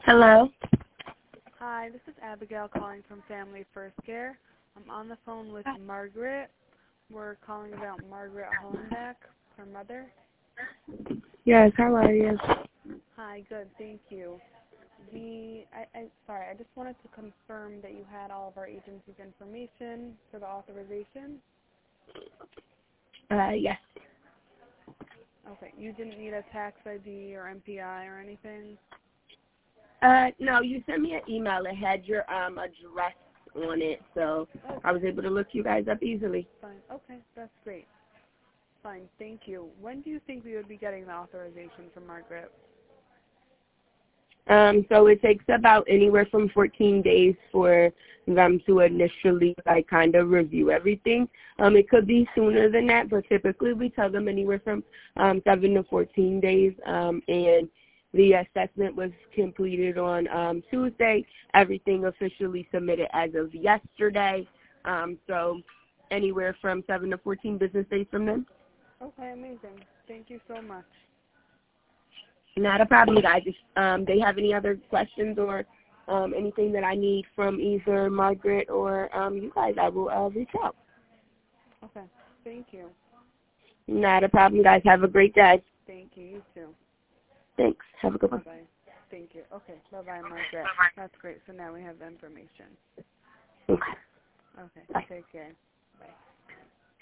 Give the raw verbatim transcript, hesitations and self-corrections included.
Hello. Hi, this is Abigail calling from Family First Care. I'm on the phone with Margaret. We're calling about Margaret Hollenbeck, her mother. Yes, how are you? Hi, good, thank you. We, I, I, sorry, I just wanted to confirm that you had all of our agency's information for the authorization. Uh, yes. Okay, you didn't need a tax I D or M P I or anything? Uh, no, you sent me an email. It had your um address on it, so Oh, I was able to look you guys up easily. fine. Okay, that's great. Fine, thank you. When do you think we would be getting the authorization from Margaret? Um, so it takes about anywhere from fourteen days for them to initially like kind of review everything. Um, it could be sooner than that, but typically we tell them anywhere from um, seven to fourteen days. Um, and the assessment was completed on um, Tuesday. Everything officially submitted as of yesterday. Um, so anywhere from seven to fourteen business days from then. Okay, amazing. Thank you so much. Not a problem, guys. If um, they have any other questions or um, anything that I need from either Margaret or um, you guys, I will uh, reach out. Okay, thank you. Not a problem, guys. Have a great day. Thank you. You too. Thanks. Have a good one. Bye-bye. Thank you. Okay, bye-bye, Margaret. That's great. So now we have the information. Okay. Okay, Bye. take care. Bye.